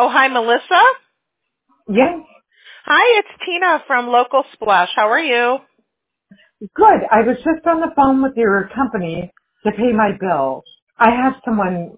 Oh, hi, Melissa. Yes, Hi, it's Tina from Local Splash. How are you? good. I was just on the phone with your company to pay my bill. I had someone,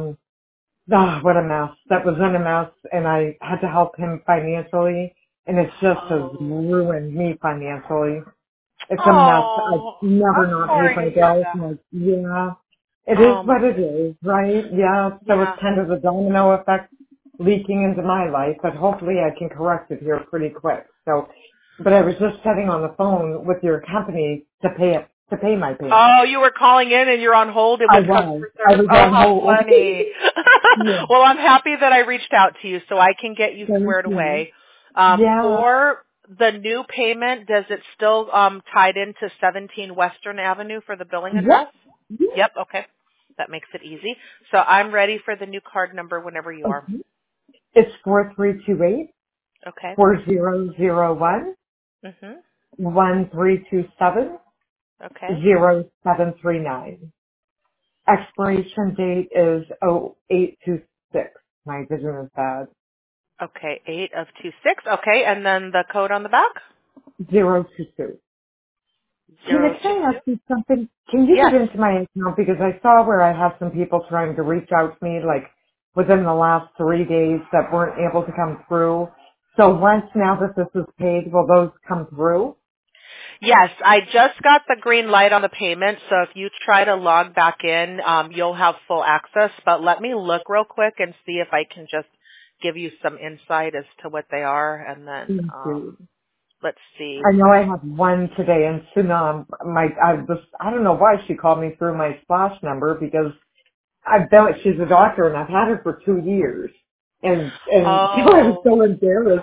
what a mess. That was in a mess, and I had to help him financially, and it just has Oh. ruined me financially. It's a mess. I've Oh, never I'm not paid sorry to my hear bills. that. And yeah, it is Oh, what it is, right? Yeah, so it's yeah. kind of the domino effect leaking into my life, but hopefully I can correct it here pretty quick. So, but I was just sitting on the phone with your company to pay my payment. Oh, you were calling in and you're on hold I with was. customer I service? was Oh, on how hold. funny. Yeah, Well, I'm happy that I reached out to you so I can get you thank squared you. away. Yeah. For the new payment, does it still tied into 17 Western Avenue for the billing address? Yep. Yep. Yep, okay. That makes it easy. So I'm ready for the new card number whenever you are. Okay. It's 4328 Okay. 4001 Mhm. 1327 Okay. 0739. Expiration date is 0826. My vision is bad. Okay. 8 of 26. Okay. And then the code on the back? 022. Tina, Zero two can I two. ask you something? Can you get Yes. into my account? Because I saw where I have some people trying to reach out to me, like, within the last 3 days that weren't able to come through. So once now that this is paid, will those come through? Yes, I just got the green light on the payment, so if you try to log back in, you'll have full access. But let me look real quick and see if I can just give you some insight as to what they are, and then Thank you. let's see. I know I have one today, and Sunam, I don't know why she called me through my splash number because she's a doctor and I've had her for 2 years. And I was Oh. so embarrassed.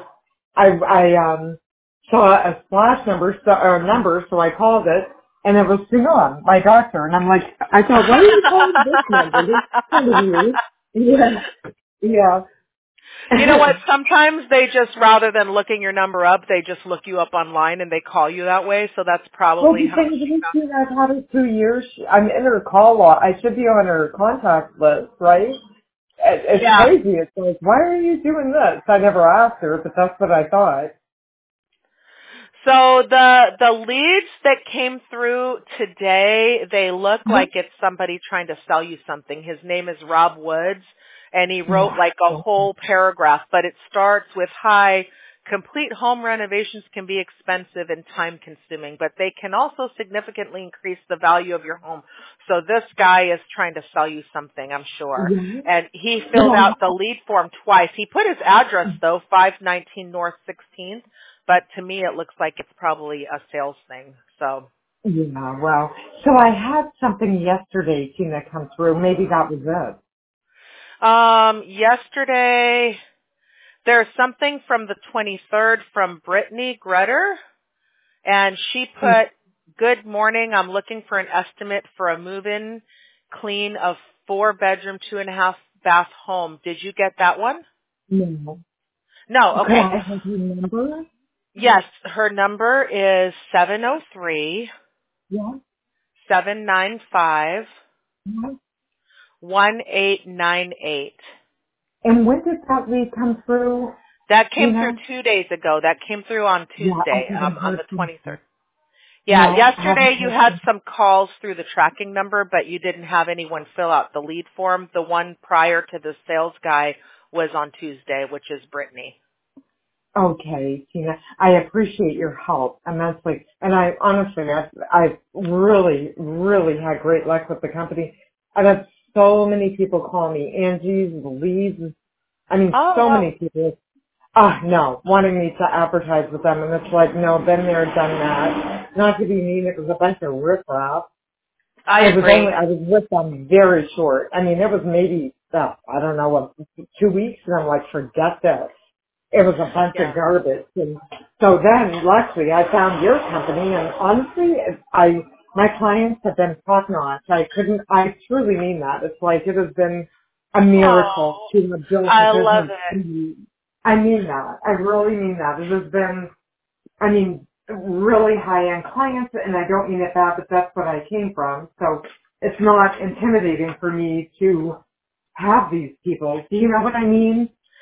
I saw a splash number, or number, so I called it, and it was Sunam, my doctor, and I'm like, I thought, why are you calling this number? This is kind of weird. Yeah. Yeah. You know what? Sometimes they just, rather than looking your number up, they just look you up online and they call you that way. So that's Well, probably the how thing she is, found. too, I've had her 2 years. I'm in her call log. I should be on her contact list, right? It's Yeah. crazy. It's like, why are you doing this? I never asked her, but that's what I thought. So the leads that came through today, they look like it's somebody trying to sell you something. His name is Rob Woods, and he wrote Yeah. like a whole paragraph, but it starts with, "Hi, complete home renovations can be expensive and time consuming, but they can also significantly increase the value of your home." So this guy is trying to sell you something, I'm sure. Yeah. And he filled Yeah. out the lead form twice. He put his address though, 519 North 16th. But to me, it looks like it's probably a sales thing. So, Yeah, well, so I had something yesterday, Tina, come through. Maybe that was it. yesterday, there's something from the 23rd from Brittany Grutter, and she put, "Good morning. I'm looking for an estimate for a move-in clean of 4-bedroom, 2.5 bath home." Did you get that one? No. No. Could Okay. I have your number? Yes, her number is 703 Yeah. 795 Yeah. 1898. And when did that lead come through, That came through Tina? 2 days ago. That came through on Yeah, I Tuesday, haven't on heard the from her. 23rd. Yeah, No, I haven't yesterday you heard had from some calls through the tracking number, but you didn't have anyone fill out the lead form. The one prior to the sales guy was on Tuesday, which is Brittany. her. Okay, Tina, I appreciate your help immensely. And I honestly, I've really, really had great luck with the company. I've had so many people call me, Angie's, Lee's, I mean, Oh, so wow. many people, no, wanting me to advertise with them, and it's like, no, been there, done that. Not to be mean, it was a bunch of riffraff. I I agree. was with them very short. I mean, it was maybe, I don't know, 2 weeks, and I'm like, forget this. It was a bunch of Yeah. garbage. And so then, luckily, I found your company, and honestly, my clients have been top notch. I truly mean that. It's like it has been a miracle Oh, to have built a I love business. it. I mean that. I really mean that. It has been, I mean, really high-end clients, and I don't mean it bad, but that's what I came from. So it's not intimidating for me to have these people. Do you know what I mean?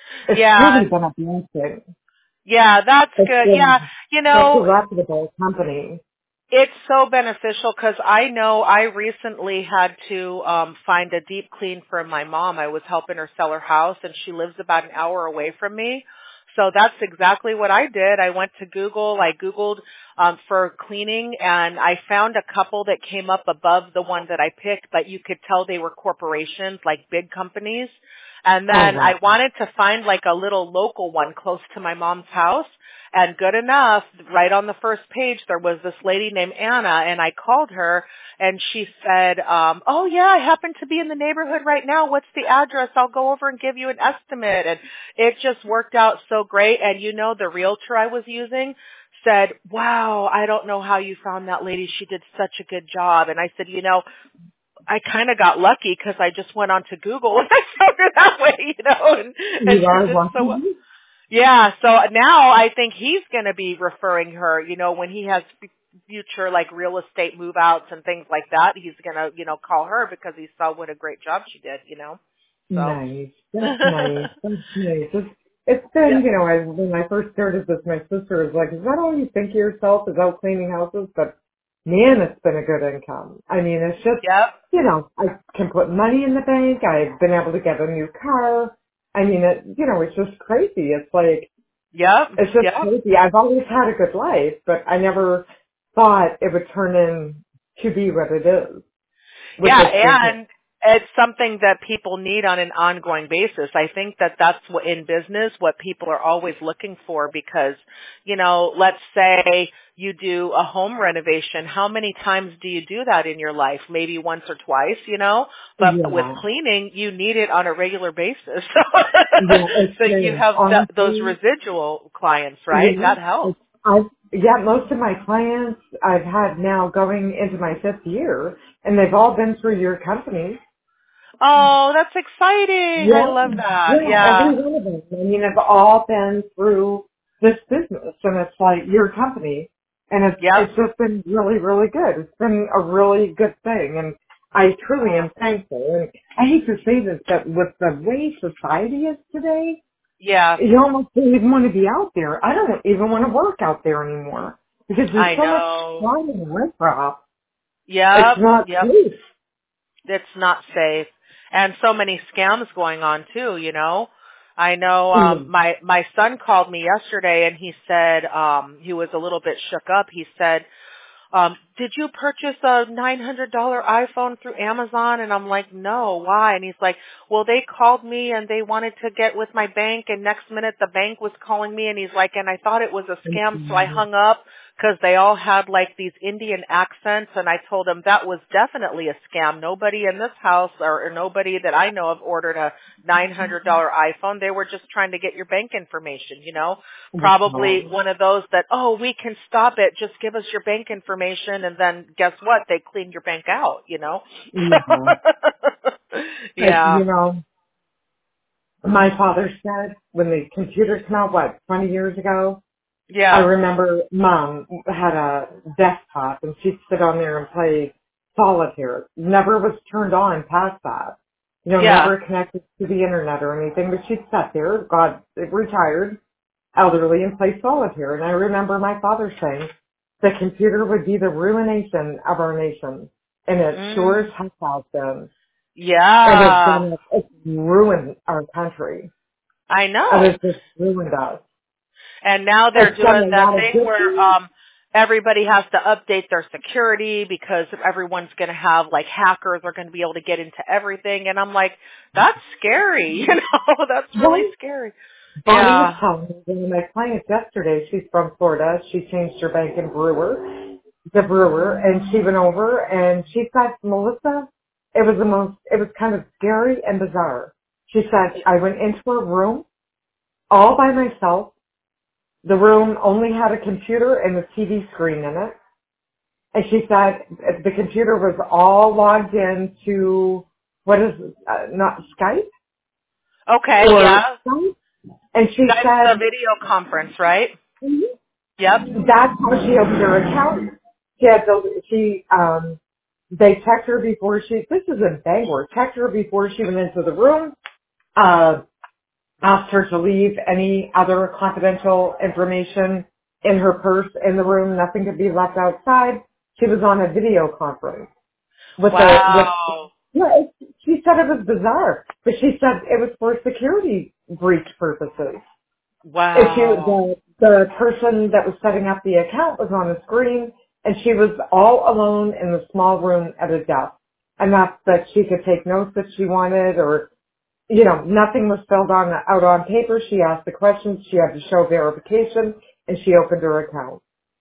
It's Yeah, really been a blessing. yeah, that's It's good. Yeah, been you such a know, reputable company. it's so beneficial because I know I recently had to find a deep clean for my mom. I was helping her sell her house, and she lives about an hour away from me. So that's exactly what I did. I went to Google. I Googled for cleaning, and I found a couple that came up above the one that I picked, but you could tell they were corporations, like big companies. And Oh, then I wow. wanted to find like a little local one close to my mom's house. And good enough, right on the first page, there was this lady named Anna, and I called her, and she said, oh yeah, I happen to be in the neighborhood right now. What's the address? I'll go over and give you an estimate. And it just worked out so great. And you know, the realtor I was using said, wow, I don't know how you found that lady. She did such a good job. And I said, you know, I kind of got lucky because I just went onto Google and I found her that way, you know, and You she are did so lucky. well. Yeah, so now I think he's going to be referring her, you know, when he has future like real estate move outs and things like that, he's going to, you know, call her because he saw what a great job she did, you know. So, Nice. That's nice. That's nice. It's been, yeah. you know, when I first started this, my sister was like, is that all you think of yourself is out cleaning houses? But man, it's been a good income. I mean, it's just, Yep. you know, I can put money in the bank. I've been able to get a new car. I mean, you know, it's just crazy. It's like, Yep. it's just Yep. crazy. I've always had a good life, but I never thought it would turn in to be what it is with Yeah, this business. and it's something that people need on an ongoing basis. I think that that's what in business what people are always looking for because, you know, let's say you do a home renovation. How many times do you do that in your life? Maybe once or twice, you know? But with Yeah. cleaning, you need it on a regular basis. Yeah, it's So you good. have those Honestly, residual clients, right? yeah. That helps. Most of my clients I've had now going into my fifth year, and they've all been through your company. Oh, that's exciting. I Yeah, love that. yeah, every Yeah. one of them. I mean, they've all been through this business, and it's like your company, and Yep. it's just been really, really good. It's been a really good thing, and I truly am thankful. And I hate to say this, but with the way society is today, Yeah, you almost don't even want to be out there. I don't even want to work out there anymore because there's I so much know. crime and riffraff. It's Yep, not yep. safe. It's not safe. And so many scams going on too, you know. I know Mm. my son called me yesterday and he said he was a little bit shook up. He said did you purchase a $900 iPhone through Amazon? And I'm like, no, why? And he's like, well, they called me and they wanted to get with my bank and next minute the bank was calling me and he's like, and I thought it was a scam so I hung up because they all had like these Indian accents and I told him that was definitely a scam. Nobody in this house or nobody that I know of ordered a $900 iPhone. They were just trying to get your bank information, you know? Probably one of those that, oh, we can stop it. Just give us your bank information. And then guess what? They cleaned your bank out, you know? Yeah. Yeah. You know, my father said when the computers came out, 20 years ago, I Yeah. remember Mom had a desktop and she'd sit on there and play solitaire. Never was turned on past that. You know, Yeah. never connected to the internet or anything, but she'd sat there, retired, elderly, and play solitaire. And I remember my father saying the computer would be the ruination of our nation. And it sure as Mm. heck has been. Yeah. It's ruined our country. I And know. it's just ruined us. And now they're It's done doing a that lot of thing good where things. everybody has to update their security because everyone's going to have like hackers are going to be able to get into everything and I'm like that's scary, you know. That's really Right? scary. Bonnie was Yeah. telling me, one of my clients yesterday, she's from Florida. She changed her bank in the Brewer, and she went over and she said, Melissa, it was kind of scary and bizarre. She said, I went into a room all by myself. The room only had a computer and a TV screen in it. And she said the computer was all logged into, what is it, not Skype Okay, or yeah. Skype. And she That's the said, video conference, right? Yep. that's how she opened her account. They checked her before this is in Bangor, checked her before she went into the room, uh, asked her to leave any other confidential information in her purse in the room. Nothing could be left outside. She was on a video conference Wow. yeah, she said it was bizarre, but she said it was for security breach purposes. Wow. The person that was setting up the account was on the screen, and she was all alone in the small room at a desk. Enough that she could take notes if she wanted, or, nothing was filled out on paper. She asked the questions, she had to show verification, and she opened her account.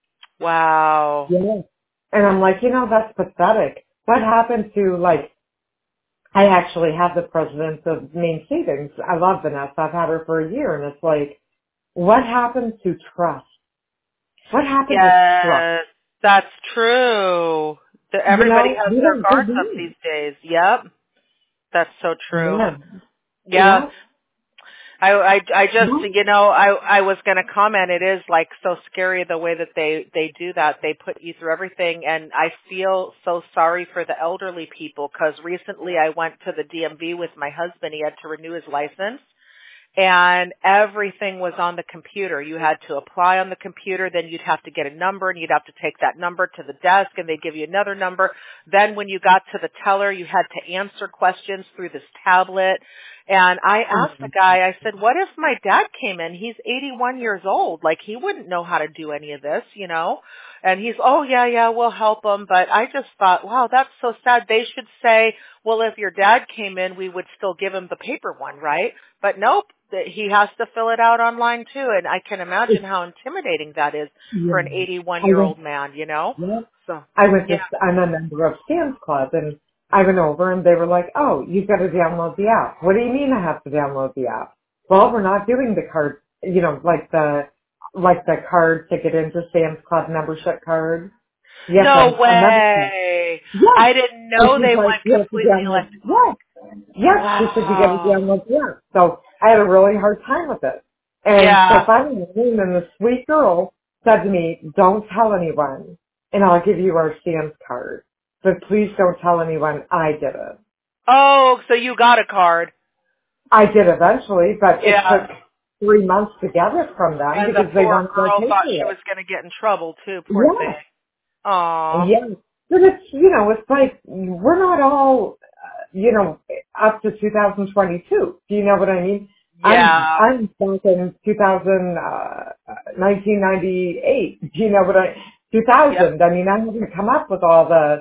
Wow. Yeah. And I'm like, that's pathetic. What happened to, I actually have the president of Maine Savings. I love Vanessa. I've had her for a year, and it's like, what happened to trust? What happened to trust? Yes, that's true. Everybody has We their don't guards do up these days. Yep. That's so true. Yeah. Yeah. Yeah. I just, Yeah. I was going to comment. It is like so scary the way that they do that. They put you through everything, and I feel so sorry for the elderly people because recently I went to the DMV with my husband. He had to renew his license. And everything was on the computer. You had to apply on the computer, then you'd have to get a number, and you'd have to take that number to the desk, and they'd give you another number. Then when you got to the teller, you had to answer questions through this tablet. And I asked the guy, I said, what if my dad came in? He's 81 years old. Like, he wouldn't know how to do any of this, And he's, oh, yeah, we'll help him. But I just thought, wow, that's so sad. They should say, well, if your dad came in, we would still give him the paper one, right? But nope, he has to fill it out online too. And I can imagine how intimidating that is for an Yeah. 81-year-old man, Yeah. So, yeah. I'm a member of Sam's Club, and I went over and they were like, oh, you've got to download the app. What do you mean I have to download the app? Well, we're not doing the card, like the card to get into Sam's Club membership card. Yes, No I'm a member. way. Yes. I didn't And know she's they like, went you have to completely download. electronic. Yes. Yes. She said you got to Wow. download the app. So I had a really hard time with it. And so Yeah. finally, and the sweet girl said to me, don't tell anyone, and I'll give you our Sam's card. But please don't tell anyone I did it. Oh, so you got a card. I did eventually, but it Yeah. took 3 months to get it from them And the because they poor weren't going to girl pay thought she for was it. going to get in trouble too, poor thing. Yeah. Aw. Yeah. But it's, it's like, we're not all, up to 2022. Do you know what I mean? Yeah. I'm back in 1998. Do you know what 2000. Yep. I mean, I haven't come up with all the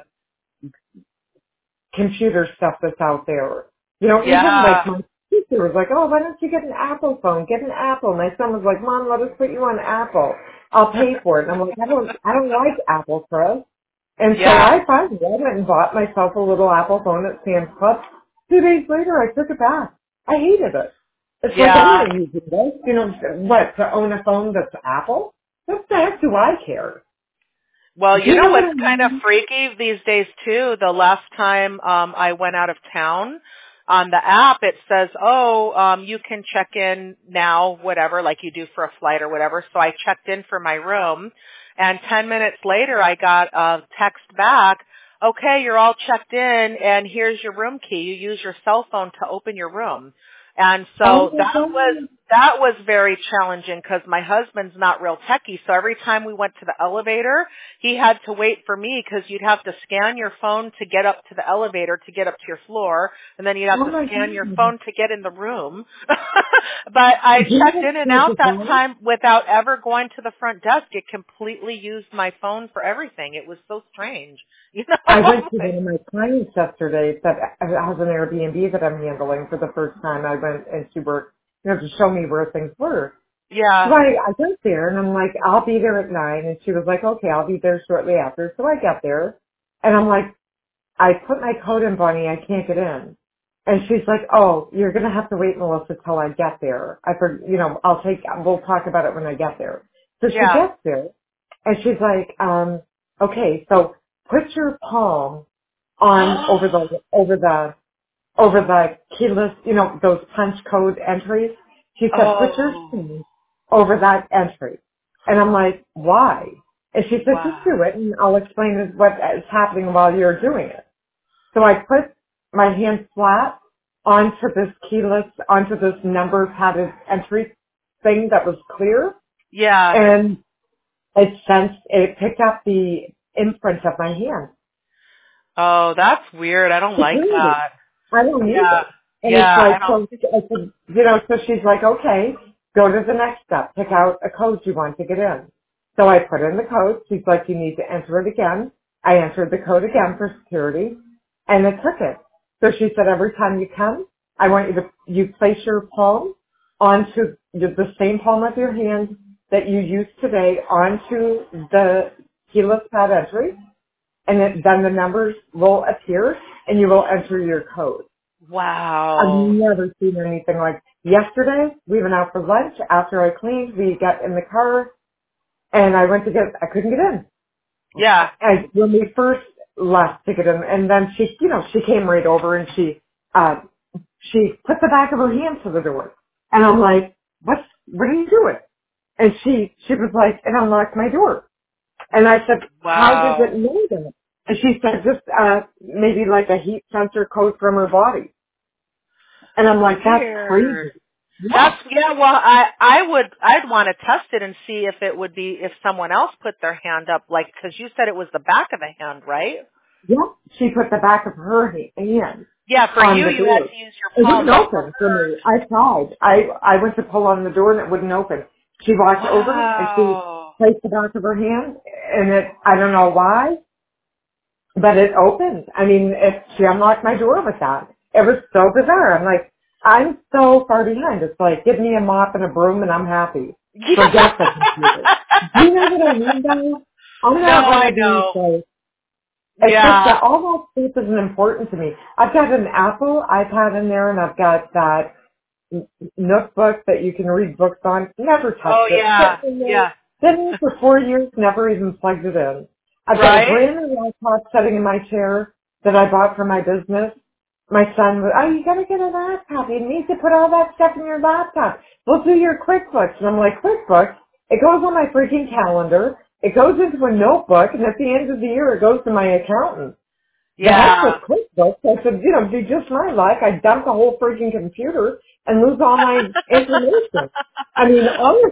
computer stuff that's out there. Even like Yeah. my sister was like, oh, why don't you get an Apple phone? Get an Apple. My son was like, Mom, let us put you on Apple. I'll pay for it. And I'm like, I don't like Apple, Chris. And so Yeah. I went and bought myself a little Apple phone at Sam's Club. 2 days later, I took it back. I hated it. It's like, I'm Yeah. not using this. What, to own a phone that's Apple? What the heck do I care? Well, Do you you know know what what's I kind of mean? freaky these days too? The last time I went out of town, on the app it says, "Oh, you can check in now, whatever, like you do for a flight or whatever." So I checked in for my room, and 10 minutes later I got a text back, "Okay, you're all checked in, and here's your room key. You use your cell phone to open your room." And Oh so my God. that was very challenging because my husband's not real techie. So every time we went to the elevator, he had to wait for me because you'd have to scan your phone to get up to the elevator to get up to your floor, and then you'd have Oh to my scan your God. phone to get in the room. But I Do you checked know in and what's out so that funny? time without ever going to the front desk. It completely used my phone for everything. It was so strange. I went to one Like, of my clients yesterday that has an Airbnb that I'm handling for the first time. I went and she worked, to show me where things were. So yeah, I went there and I'm like, I'll be there at 9. And she was like, okay, I'll be there shortly after. So I got there and I'm like, I put my code in, Bonnie. I can't get in. And she's like, oh, you're going to have to wait, Melissa, till I get there. We'll talk about it when I get there. So she yeah. gets there and she's like, okay, so put your palm on over the keyless, those punch code entries. She said, put your Oh, thumb over that entry. And I'm like, why? And she said, just wow. do it and I'll explain what is happening while you're doing it. So I put my hand flat onto this number padded entry thing that was clear, Yeah. and it picked up the imprint of my hand. Oh, that's weird. I don't like Really? that. I don't need Yeah. it. And it's Yeah, I like, don't. so I said, so she's like, okay, go to the next step. Pick out a code you want to get in. So I put in the code. She's like, you need to enter it again. I entered the code again for security, and it took it. So she said, every time you come, I want you place your palm onto the same palm of your hand that you used today onto the keyless pad entry, and then the numbers will appear, and you will enter your code. I've Wow. never seen anything like yesterday. We went out for lunch. After I cleaned, we got in the car, and I couldn't get in. Yeah. When we first left to get in, and then she came right over and she put the back of her hand to the door. And I'm like, what are you doing? And she was like, and unlocked my door. And I said, how does Wow. it know that? And she said, just, maybe like a heat sensor code from her body. And I'm like, that's crazy. Weird. Yeah. Well, I'd want to test it and see if it would be, if someone else put their hand up, like, cause you said it was the back of the hand, right? Yeah. She put the back of her hand Yeah, for on you, the you had door. to use your It palm, wouldn't but for open for me. hers. I tried. I went to pull on the door and it wouldn't open. She walked over and she Wow. placed the back of her hand and I don't know why, but it opened. I mean, she unlocked my door with that. It was so bizarre. I'm like, I'm so far behind. It's like, give me a mop and a broom and I'm happy. Forget the computer. Do you know what I mean though? I'm No, not one I of these, know. like, it's just Yeah. that all that stuff isn't important to me. I've got an Apple iPad in there and I've got that notebook that you can read books on. Never Oh touched it. yeah. Sitting in there. Yeah. Been there for 4 years, never even plugged it in. I've got a Right? brand new laptop sitting in my chair that I bought for my business. My son was, oh, you gotta get a laptop. You need to put all that stuff in your laptop. We'll do your QuickBooks. And I'm like, QuickBooks? It goes on my freaking calendar. It goes into a notebook, and at the end of the year, it goes to my accountant. The heck with Yeah. QuickBooks. I said, do just my luck. I dump the whole freaking computer and lose all my information. I mean,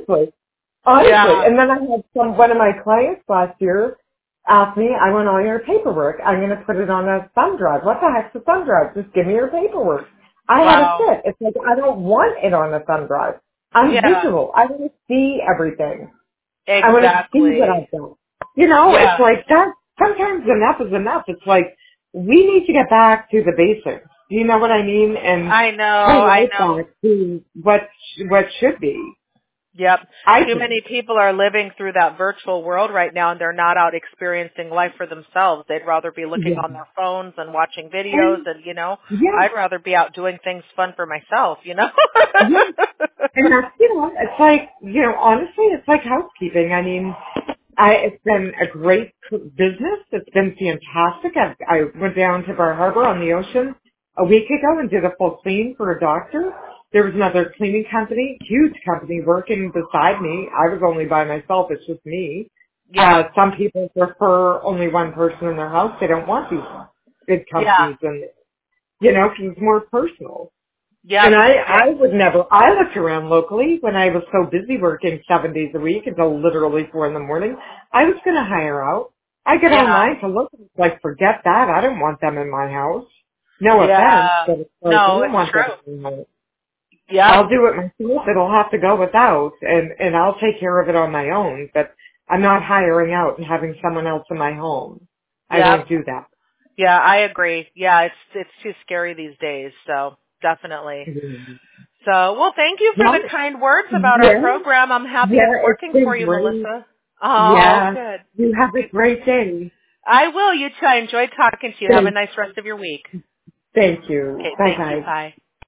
honestly. Yeah. And then I had one of my clients last year ask me, I want all your paperwork. I'm going to put it on a thumb drive. What the heck's a thumb drive? Just give me your paperwork. I had a Wow. fit. It's like, I don't want it on a thumb drive. I'm Yeah. visual. I want to see everything. I want to see what Exactly. I've done. It's Yeah. like that. Sometimes enough is enough. It's like we need to get back to the basics. Do you know what I mean? And I know. bring I life know. back to what should be. Yep. I Too think. many people are living through that virtual world right now and they're not out experiencing life for themselves. They'd rather be looking Yeah. on their phones and watching videos And and, yeah, I'd rather be out doing things fun for myself. yeah. And that's, it's like, honestly, it's like housekeeping. I mean, it's been a great business. It's been fantastic. I went down to Bar Harbor on the ocean a week ago and did a full clean for a doctor. There was another cleaning company, huge company, working beside me. I was only by myself. It's just me. Yeah. Some people prefer only one person in their house. They don't want these big Yeah. companies and, 'cause it's more personal. Yep. And I would never, I looked around locally when I was so busy working 7 days a week until literally 4 in the morning. I was going to hire out. I get Yeah. online to look, it's like, forget that. I don't want them in my house. No offense, Yeah. but it's like, I No, don't it's want them true. in my house. Yep. I'll do it myself. It'll have to go without, and I'll take care of it on my own, but I'm not hiring out and having someone else in my home. I Yep. won't do that. Yeah, I agree. Yeah, it's too scary these days, so definitely. Mhm. So, well, thank you for the Well, kind words about our yeah, program. I'm happy it's yeah, it's working been for you, great. Melissa. Oh, Yeah. good. You have a great day. I will. You too. I enjoyed talking to you. Have a Thank nice rest of your week. thank you. Okay, Bye thank you. bye. Bye.